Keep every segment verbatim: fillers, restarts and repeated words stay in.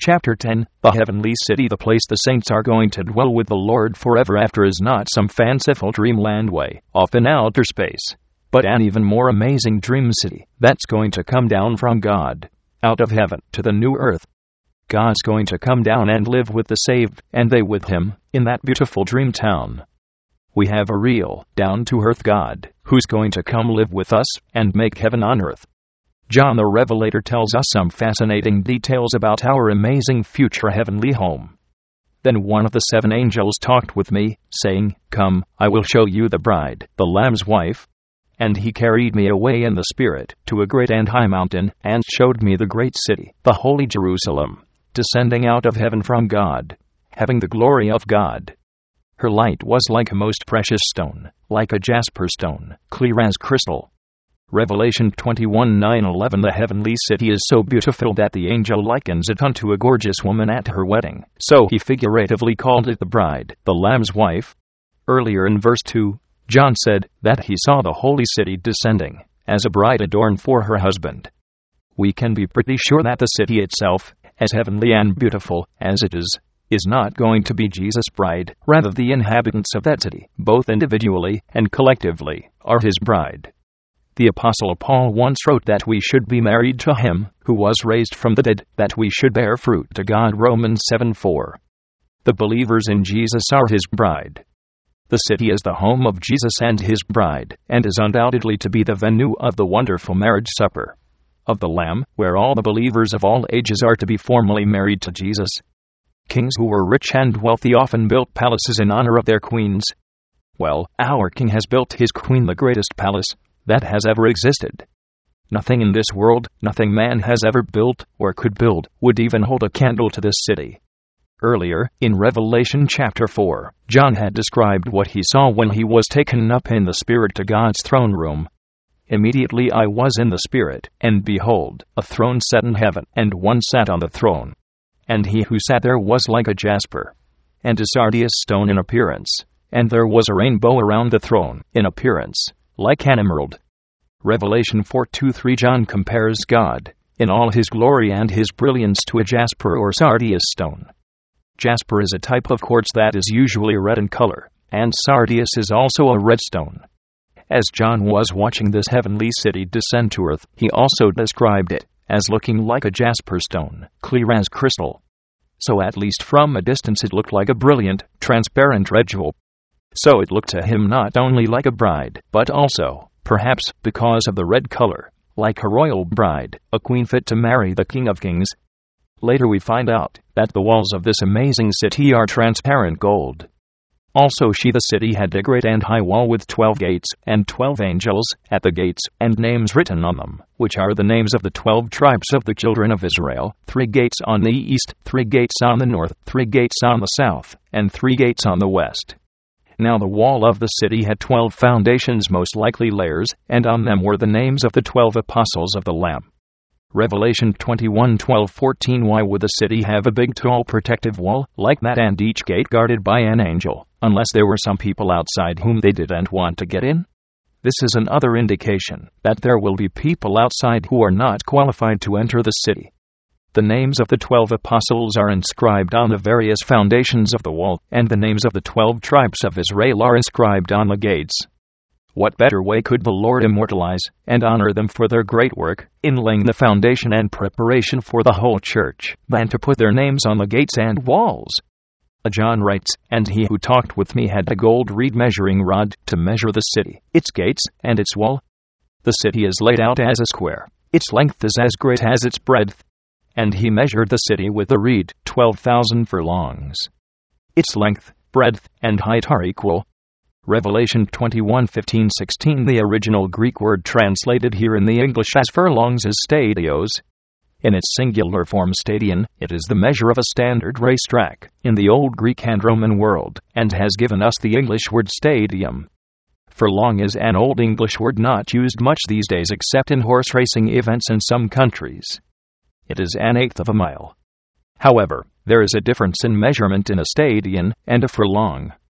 Chapter ten. The heavenly city. The place the saints are going to dwell with the Lord forever after is not some fanciful dreamland way off in outer space, but an even more amazing dream city that's going to come down from God, out of heaven, to the new earth. God's going to come down and live with the saved, and they with him, in that beautiful dream town. We have a real, down-to-earth God, who's going to come live with us, and make heaven on earth. John the Revelator tells us some fascinating details about our amazing future heavenly home. Then one of the seven angels talked with me, saying, "Come, I will show you the bride, the Lamb's wife." And he carried me away in the Spirit, to a great and high mountain, and showed me the great city, the holy Jerusalem, descending out of heaven from God, having the glory of God. Her light was like a most precious stone, like a jasper stone, clear as crystal. Revelation twenty-one nine eleven. The heavenly city is so beautiful that the angel likens it unto a gorgeous woman at her wedding, so he figuratively called it the bride, the Lamb's wife. Earlier in verse two, John said that he saw the holy city descending, as a bride adorned for her husband. We can be pretty sure that the city itself, as heavenly and beautiful as it is, is not going to be Jesus' bride. Rather, the inhabitants of that city, both individually and collectively, are his bride. The Apostle Paul once wrote that we should be married to him who was raised from the dead, that we should bear fruit to God. Romans seven four. The believers in Jesus are his bride. The city is the home of Jesus and his bride, and is undoubtedly to be the venue of the wonderful marriage supper of the Lamb, where all the believers of all ages are to be formally married to Jesus. Kings who were rich and wealthy often built palaces in honor of their queens. Well, our king has built his queen the greatest palace that has ever existed. Nothing in this world, nothing man has ever built, or could build, would even hold a candle to this city. Earlier, in Revelation chapter four, John had described what he saw when he was taken up in the Spirit to God's throne room. Immediately I was in the Spirit, and behold, a throne set in heaven, and one sat on the throne. And he who sat there was like a jasper, and a sardius stone in appearance, and there was a rainbow around the throne, in appearance like an emerald. Revelation four two three. John compares God, in all his glory and his brilliance, to a jasper or sardius stone. Jasper is a type of quartz that is usually red in color, and sardius is also a red stone. As John was watching this heavenly city descend to earth, he also described it as looking like a jasper stone, clear as crystal. So at least from a distance it looked like a brilliant, transparent red jewel. So it looked to him not only like a bride, but also, perhaps because of the red color, like a royal bride, a queen fit to marry the King of Kings. Later we find out that the walls of this amazing city are transparent gold. Also she, the city, had a great and high wall with twelve gates, and twelve angels at the gates, and names written on them, which are the names of the twelve tribes of the children of Israel, three gates on the east, three gates on the north, three gates on the south, and three gates on the west. Now the wall of the city had twelve foundations, most likely layers, and on them were the names of the twelve apostles of the Lamb. Revelation twenty-one twelve fourteen. Why would the city have a big tall protective wall like that, and each gate guarded by an angel, unless there were some people outside whom they didn't want to get in? This is another indication that there will be people outside who are not qualified to enter the city. The names of the twelve apostles are inscribed on the various foundations of the wall, and the names of the twelve tribes of Israel are inscribed on the gates. What better way could the Lord immortalize and honor them for their great work in laying the foundation and preparation for the whole church than to put their names on the gates and walls? John writes, "And he who talked with me had a gold reed measuring rod to measure the city, its gates, and its wall. The city is laid out as a square. Its length is as great as its breadth. And he measured the city with a reed, twelve thousand furlongs. Its length, breadth, and height are equal." Revelation twenty-one fifteen sixteen. The original Greek word translated here in the English as furlongs is stadios. In its singular form stadion, it is the measure of a standard racetrack in the Old Greek and Roman world, and has given us the English word stadium. Furlong is an Old English word not used much these days except in horse racing events in some countries. It is an eighth of a mile. However, there is a difference in measurement in a stadion and a furlong.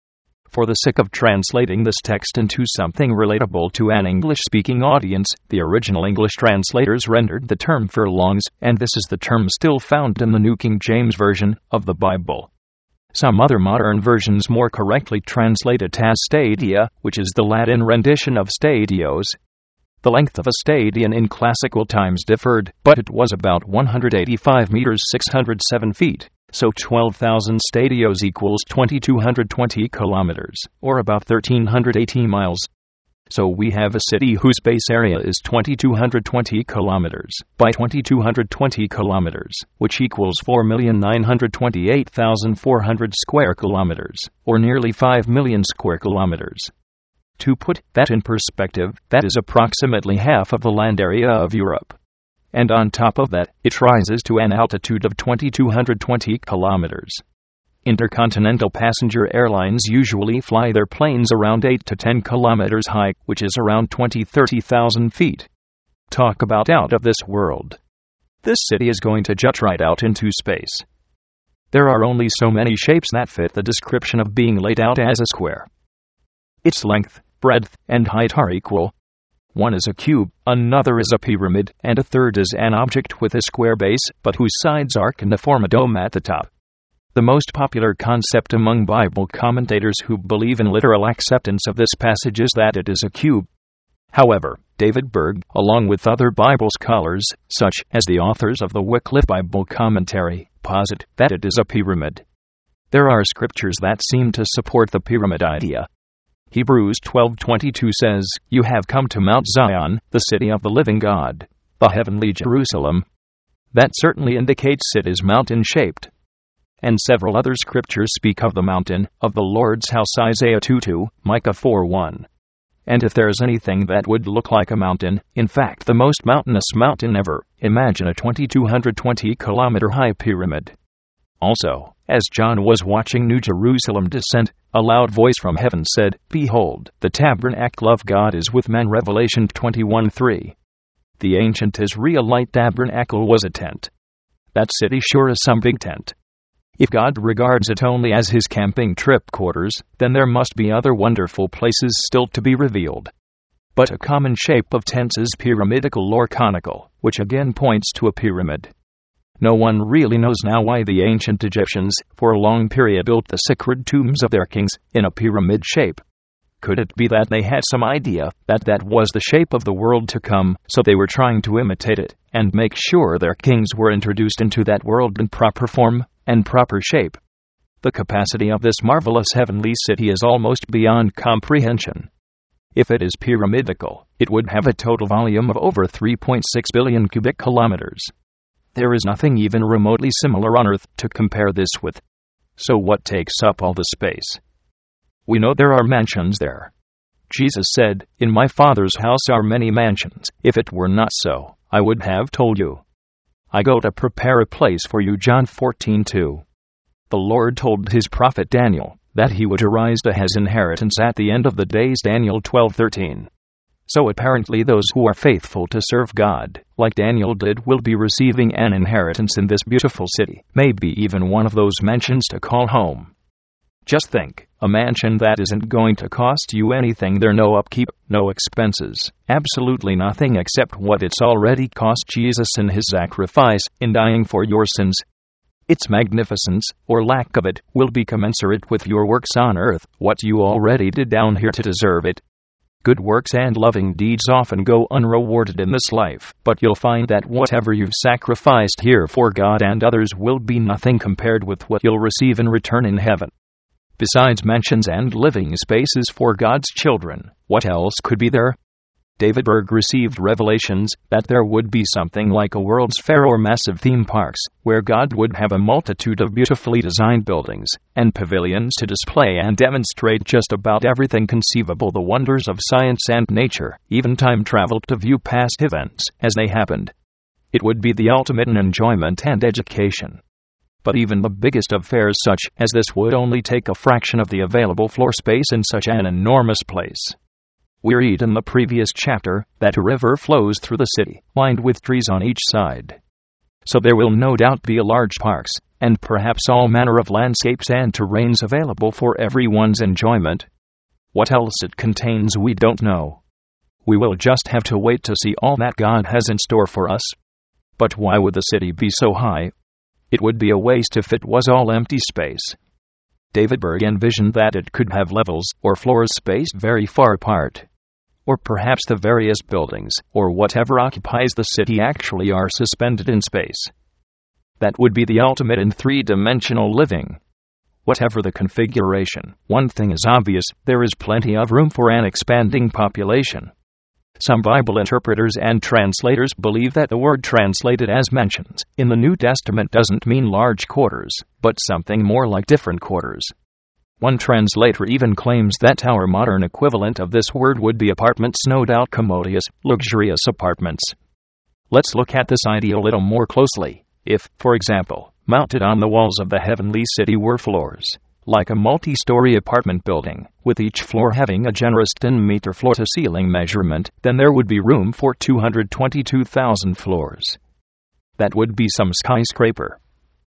For the sake of translating this text into something relatable to an English-speaking audience, the original English translators rendered the term furlongs, and this is the term still found in the New King James Version of the Bible. Some other modern versions more correctly translate it as stadia, which is the Latin rendition of stadios. The length of a stadion in classical times differed, but it was about one hundred eighty-five meters six hundred seven feet. So twelve thousand stadios equals two thousand two hundred twenty kilometers, or about one thousand three hundred eighty miles. So we have a city whose base area is two thousand two hundred twenty kilometers by two thousand two hundred twenty kilometers, which equals four million nine hundred twenty-eight thousand four hundred square kilometers, or nearly five million square kilometers. To put that in perspective, that is approximately half of the land area of Europe. And on top of that, it rises to an altitude of two thousand two hundred twenty kilometers. Intercontinental passenger airlines usually fly their planes around eight to ten kilometers high, which is around twenty to thirty thousand feet. Talk about out of this world. This city is going to jut right out into space. There are only so many shapes that fit the description of being laid out as a square. Its length, breadth, and height are equal. One is a cube, another is a pyramid, and a third is an object with a square base, but whose sides arc and form a dome at the top. The most popular concept among Bible commentators who believe in literal acceptance of this passage is that it is a cube. However, David Berg, along with other Bible scholars, such as the authors of the Wycliffe Bible Commentary, posit that it is a pyramid. There are scriptures that seem to support the pyramid idea. Hebrews twelve twenty-two says, "You have come to Mount Zion, the city of the living God, the heavenly Jerusalem." That certainly indicates it is mountain-shaped. And several other scriptures speak of the mountain, of the Lord's house, Isaiah two two, Micah four one. And if there is anything that would look like a mountain, in fact the most mountainous mountain ever, imagine a two thousand two hundred twenty kilometer high pyramid. Also, as John was watching New Jerusalem descend, a loud voice from heaven said, "Behold, the tabernacle of God is with men." Revelation twenty-one three. The ancient Israelite tabernacle was a tent. That city sure is some big tent. If God regards it only as his camping trip quarters, then there must be other wonderful places still to be revealed. But a common shape of tents is pyramidal or conical, which again points to a pyramid. No one really knows now why the ancient Egyptians, for a long period, built the sacred tombs of their kings in a pyramid shape. Could it be that they had some idea that that was the shape of the world to come, so they were trying to imitate it, and make sure their kings were introduced into that world in proper form and proper shape? The capacity of this marvelous heavenly city is almost beyond comprehension. If it is pyramidal, it would have a total volume of over three point six billion cubic kilometers. There is nothing even remotely similar on Earth to compare this with. So what takes up all the space? We know there are mansions there. Jesus said, "In my Father's house are many mansions. If it were not so, I would have told you. I go to prepare a place for you." John fourteen two. The Lord told his prophet Daniel that he would arise to his inheritance at the end of the days. Daniel twelve thirteen. So apparently those who are faithful to serve God, like Daniel did, will be receiving an inheritance in this beautiful city, maybe even one of those mansions to call home. Just think, a mansion that isn't going to cost you anything there, no upkeep, no expenses, absolutely nothing except what it's already cost Jesus in his sacrifice, in dying for your sins. Its magnificence, or lack of it, will be commensurate with your works on earth, what you already did down here to deserve it. Good works and loving deeds often go unrewarded in this life, but you'll find that whatever you've sacrificed here for God and others will be nothing compared with what you'll receive in return in heaven. Besides mansions and living spaces for God's children, what else could be there? David Berg received revelations that there would be something like a World's Fair or massive theme parks, where God would have a multitude of beautifully designed buildings and pavilions to display and demonstrate just about everything conceivable, the wonders of science and nature, even time travel to view past events as they happened. It would be the ultimate in enjoyment and education. But even the biggest of fairs such as this would only take a fraction of the available floor space in such an enormous place. We read in the previous chapter that a river flows through the city, lined with trees on each side. So there will no doubt be large parks, and perhaps all manner of landscapes and terrains available for everyone's enjoyment. What else it contains we don't know. We will just have to wait to see all that God has in store for us. But why would the city be so high? It would be a waste if it was all empty space. David Berg envisioned that it could have levels or floors spaced very far apart. Or perhaps the various buildings, or whatever occupies the city actually are suspended in space. That would be the ultimate in three-dimensional living. Whatever the configuration, one thing is obvious, there is plenty of room for an expanding population. Some Bible interpreters and translators believe that the word translated as mentions in the New Testament doesn't mean large quarters, but something more like different quarters. One translator even claims that our modern equivalent of this word would be apartments, no doubt commodious, luxurious apartments. Let's look at this idea a little more closely. If, for example, mounted on the walls of the heavenly city were floors, like a multi-story apartment building, with each floor having a generous ten meter floor-to-ceiling measurement, then there would be room for two hundred twenty-two thousand floors. That would be some skyscraper.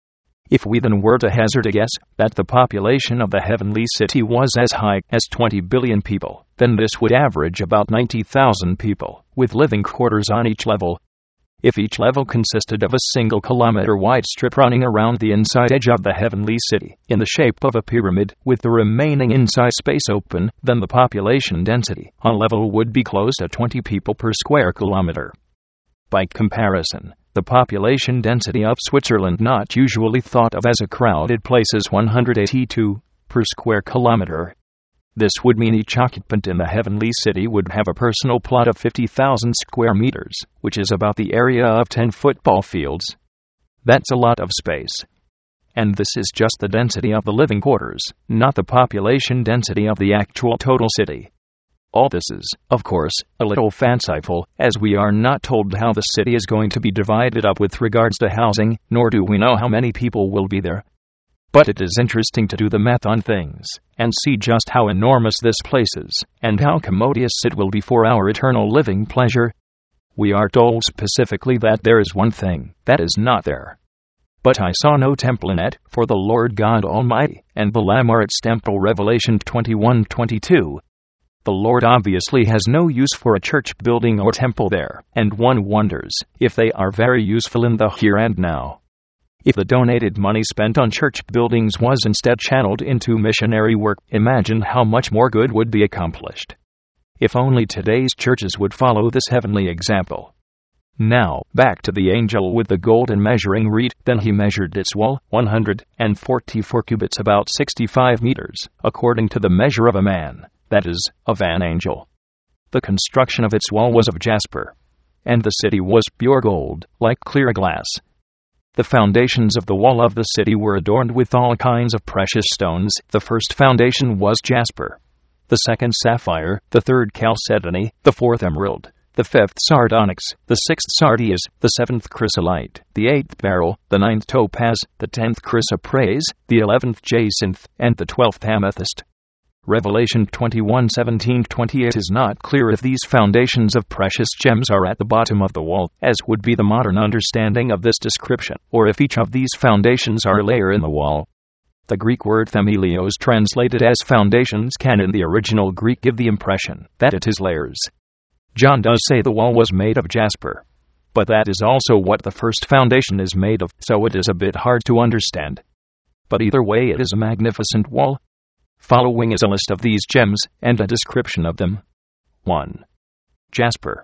If we then were to hazard a guess that the population of the heavenly city was as high as twenty billion people, then this would average about ninety thousand people, with living quarters on each level. If each level consisted of a single kilometer-wide strip running around the inside edge of the heavenly city, in the shape of a pyramid, with the remaining inside space open, then the population density on level would be close to twenty people per square kilometer. By comparison, the population density of Switzerland, not usually thought of as a crowded place, is one hundred eighty-two per square kilometer. This would mean each occupant in the heavenly city would have a personal plot of fifty thousand square meters, which is about the area of ten football fields. That's a lot of space. And this is just the density of the living quarters, not the population density of the actual total city. All this is, of course, a little fanciful, as we are not told how the city is going to be divided up with regards to housing, nor do we know how many people will be there. But it is interesting to do the math on things, and see just how enormous this place is, and how commodious it will be for our eternal living pleasure. We are told specifically that there is one thing that is not there. But I saw no temple in it, for the Lord God Almighty and the Lamb are its temple. Revelation twenty-one twenty-two. The Lord obviously has no use for a church building or temple there, and one wonders if they are very useful in the here and now. If the donated money spent on church buildings was instead channeled into missionary work, imagine how much more good would be accomplished. If only today's churches would follow this heavenly example. Now, back to the angel with the golden measuring reed. Then he measured its wall, one hundred forty-four cubits, about sixty-five meters, according to the measure of a man, that is, of an angel. The construction of its wall was of jasper, and the city was pure gold, like clear glass. The foundations of the wall of the city were adorned with all kinds of precious stones. The first foundation was jasper, the second sapphire, the third chalcedony, the fourth emerald, the fifth sardonyx, the sixth sardius, the seventh chrysolite, the eighth beryl, the ninth topaz, the tenth chrysoprase, the eleventh jacinth, and the twelfth amethyst. Revelation twenty-one seventeen to twenty-eight is not clear if these foundations of precious gems are at the bottom of the wall, as would be the modern understanding of this description, or if each of these foundations are a layer in the wall. The Greek word themelios, translated as foundations, can in the original Greek give the impression that it is layers. John does say the wall was made of jasper, but that is also what the first foundation is made of, so it is a bit hard to understand. But either way, it is a magnificent wall. Following is a list of these gems, and a description of them. one. Jasper.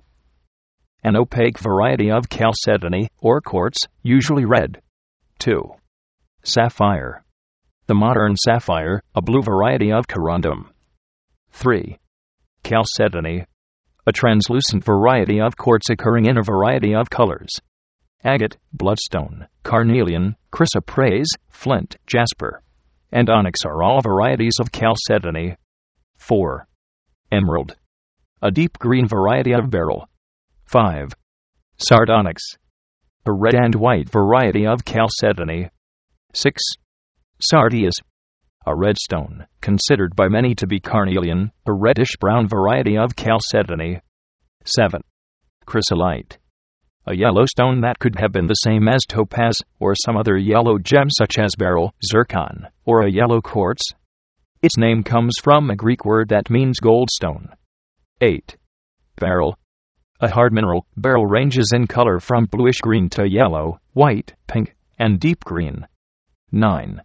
An opaque variety of chalcedony, or quartz, usually red. two. Sapphire. The modern sapphire, a blue variety of corundum. three. Chalcedony. A translucent variety of quartz occurring in a variety of colors. Agate, bloodstone, carnelian, chrysoprase, flint, jasper, and onyx are all varieties of chalcedony. four. Emerald. A deep green variety of beryl. five. Sardonyx. A red and white variety of chalcedony. six. Sardius. A red stone, considered by many to be carnelian, a reddish-brown variety of chalcedony. seven. Chrysolite. A yellow stone that could have been the same as topaz, or some other yellow gem such as beryl, zircon, or a yellow quartz. Its name comes from a Greek word that means goldstone. eight. Beryl. A hard mineral, beryl ranges in color from bluish-green to yellow, white, pink, and deep green. nine.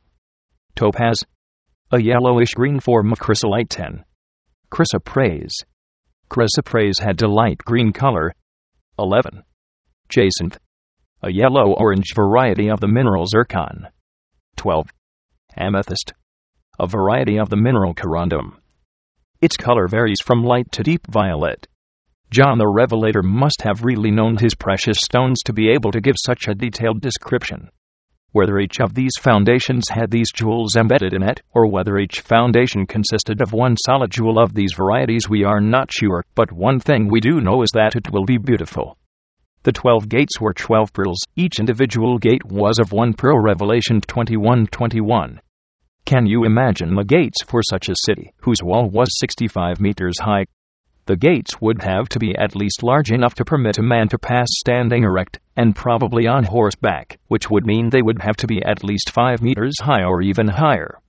Topaz. A yellowish-green form of chrysolite. ten. Chrysoprase. Chrysoprase had a light green color. eleven. Jacinth. A yellow-orange variety of the mineral zircon. twelve. Amethyst. A variety of the mineral corundum. Its color varies from light to deep violet. John the Revelator must have really known his precious stones to be able to give such a detailed description. Whether each of these foundations had these jewels embedded in it, or whether each foundation consisted of one solid jewel of these varieties, we are not sure, but one thing we do know is that it will be beautiful. The twelve gates were twelve pearls, each individual gate was of one pearl. Revelation twenty-one twenty-one. Can you imagine the gates for such a city, whose wall was sixty-five meters high? The gates would have to be at least large enough to permit a man to pass standing erect, and probably on horseback, which would mean they would have to be at least five meters high or even higher.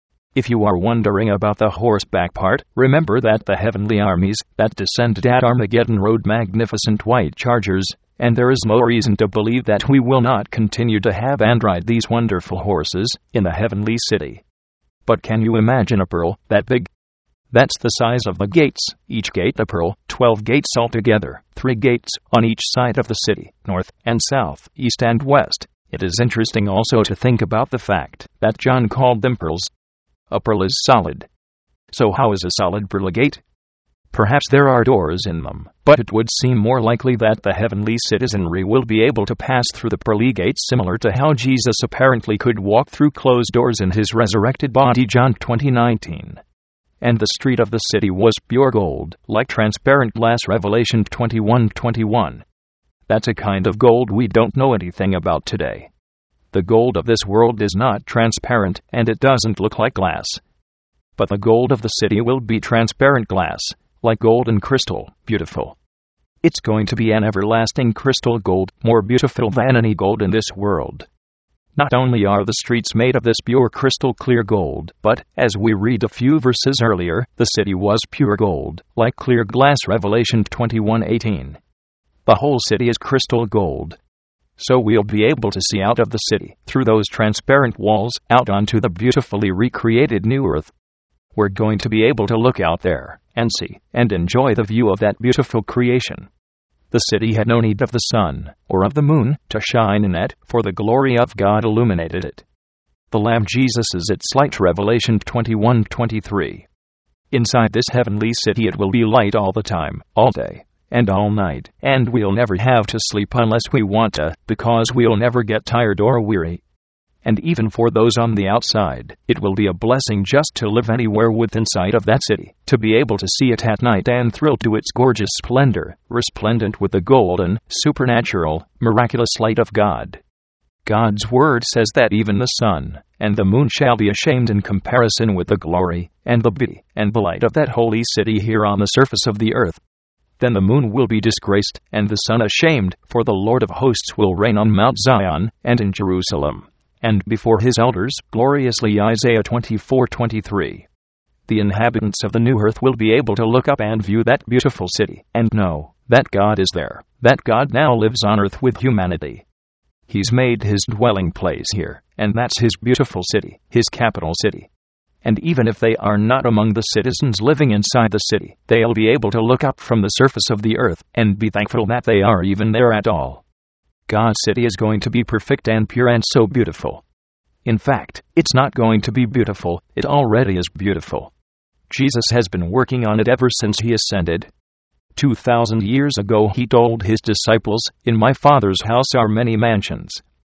If you are wondering about the horseback part, remember that the heavenly armies that descended at Armageddon rode magnificent white chargers, and there is no reason to believe that we will not continue to have and ride these wonderful horses in the heavenly city. But can you imagine a pearl that big? That's the size of the gates, each gate a pearl, twelve gates altogether, three gates on each side of the city, north and south, east and west. It is interesting also to think about the fact that John called them pearls. A pearl is solid. So how is a solid pearl a gate? Perhaps there are doors in them, but it would seem more likely that the heavenly citizenry will be able to pass through the pearly gates, similar to how Jesus apparently could walk through closed doors in his resurrected body. John twenty nineteen. And the street of the city was pure gold, like transparent glass. Revelation twenty-one twenty-one. That's a kind of gold we don't know anything about today. The gold of this world is not transparent, and it doesn't look like glass. But the gold of the city will be transparent glass, like golden crystal, beautiful. It's going to be an everlasting crystal gold, more beautiful than any gold in this world. Not only are the streets made of this pure crystal clear gold, but, as we read a few verses earlier, the city was pure gold, like clear glass. Revelation twenty-one eighteen. The whole city is crystal gold. So we'll be able to see out of the city, through those transparent walls, out onto the beautifully recreated new earth. We're going to be able to look out there, and see, and enjoy the view of that beautiful creation. The city had no need of the sun, or of the moon, to shine in it, for the glory of God illuminated it. The Lamb Jesus is its light. Revelation twenty-one twenty-three. Inside this heavenly city it will be light all the time, all day, and all night, and we'll never have to sleep unless we want to, because we'll never get tired or weary. And even for those on the outside, it will be a blessing just to live anywhere within sight of that city, to be able to see it at night and thrill to its gorgeous splendor, resplendent with the golden, supernatural, miraculous light of God. God's word says that even the sun and the moon shall be ashamed in comparison with the glory, and the beauty, and the light of that holy city here on the surface of the earth. Then the moon will be disgraced, and the sun ashamed, for the Lord of hosts will reign on Mount Zion, and in Jerusalem, and before his elders, gloriously. Isaiah twenty-four twenty-three. The inhabitants of the new earth will be able to look up and view that beautiful city, and know that God is there, that God now lives on earth with humanity. He's made his dwelling place here, and that's his beautiful city, his capital city. And even if they are not among the citizens living inside the city, they'll be able to look up from the surface of the earth, and be thankful that they are even there at all. God's city is going to be perfect and pure and so beautiful. In fact, it's not going to be beautiful, it already is beautiful. Jesus has been working on it ever since he ascended. Two thousand years ago he told his disciples, "In my Father's house are many mansions.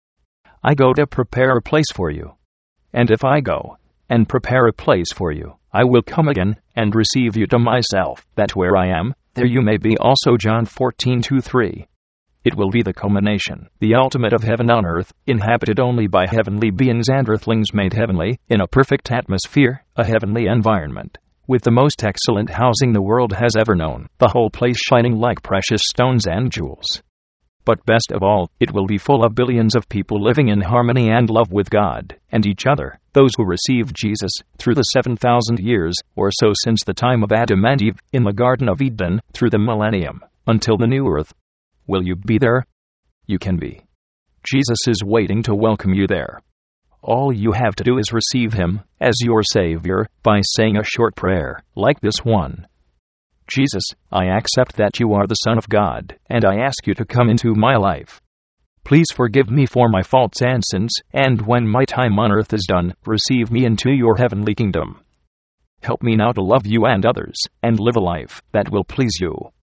I go to prepare a place for you. And if I go and prepare a place for you, I will come again and receive you to myself, that where I am, there you may be also." John fourteen two three. It will be the culmination, the ultimate of heaven on earth, inhabited only by heavenly beings and earthlings made heavenly, in a perfect atmosphere, a heavenly environment, with the most excellent housing the world has ever known, the whole place shining like precious stones and jewels. But best of all, it will be full of billions of people living in harmony and love with God and each other, those who received Jesus through the seven thousand years or so since the time of Adam and Eve in the Garden of Eden through the millennium until the new earth. Will you be there? You can be. Jesus is waiting to welcome you there. All you have to do is receive Him as your Savior by saying a short prayer like this one. Jesus, I accept that you are the Son of God, and I ask you to come into my life. Please forgive me for my faults and sins, and when my time on earth is done, receive me into your heavenly kingdom. Help me now to love you and others, and live a life that will please you.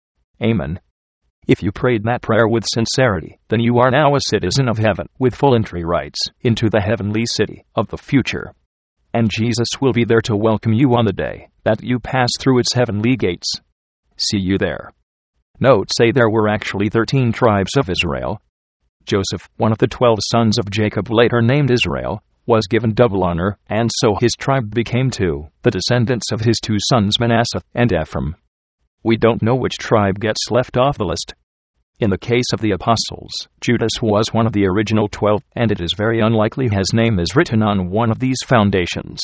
Amen. If you prayed that prayer with sincerity, then you are now a citizen of heaven with full entry rights into the heavenly city of the future. And Jesus will be there to welcome you on the day that you pass through its heavenly gates. See you there. Note: say there were actually thirteen tribes of Israel. Joseph, one of the twelve sons of Jacob, later named Israel, was given double honor, and so his tribe became two, the descendants of his two sons Manasseh and Ephraim. We don't know which tribe gets left off the list. In the case of the apostles, Judas was one of the original twelve, and it is very unlikely his name is written on one of these foundations.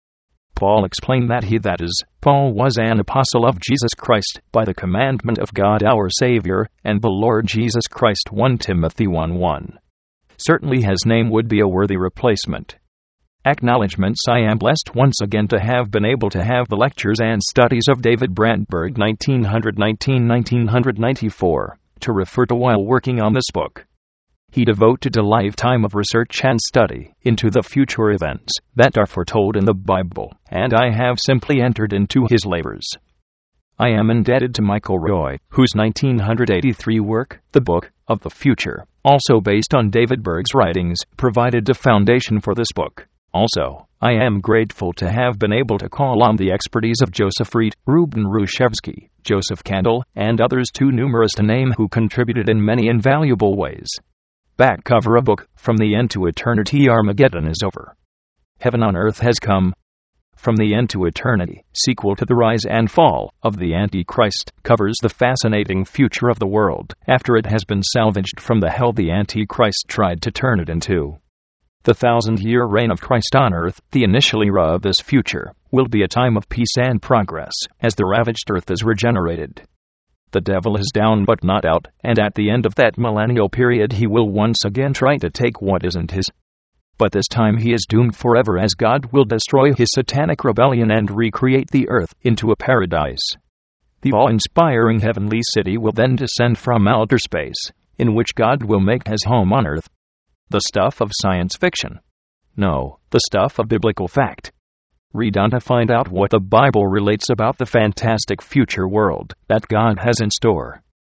Paul explained that he, that is, Paul, was an apostle of Jesus Christ by the commandment of God our Savior and the Lord Jesus Christ. First Timothy one one. Certainly his name would be a worthy replacement. Acknowledgements: I am blessed once again to have been able to have the lectures and studies of David Brandberg nineteen nineteen to nineteen ninety-four to refer to while working on this book. He devoted a lifetime of research and study into the future events that are foretold in the Bible, and I have simply entered into his labors. I am indebted to Michael Roy, whose nineteen eighty-three work, The Book of the Future, also based on David Berg's writings, provided the foundation for this book. Also, I am grateful to have been able to call on the expertise of Joseph Reed, Ruben Rushevsky, Joseph Candle, and others too numerous to name who contributed in many invaluable ways. Back cover: a book, From the End to Eternity. Armageddon is over. Heaven on Earth has come. From the End to Eternity, sequel to The Rise and Fall of the Antichrist, covers the fascinating future of the world after it has been salvaged from the hell the Antichrist tried to turn it into. The thousand-year reign of Christ on earth, the initial era of this future, will be a time of peace and progress as the ravaged earth is regenerated. The devil is down but not out, and at the end of that millennial period he will once again try to take what isn't his. But this time he is doomed forever, as God will destroy his satanic rebellion and recreate the earth into a paradise. The awe-inspiring heavenly city will then descend from outer space, in which God will make his home on earth. The stuff of science fiction? No, the stuff of biblical fact. Read on to find out what the Bible relates about the fantastic future world that God has in store.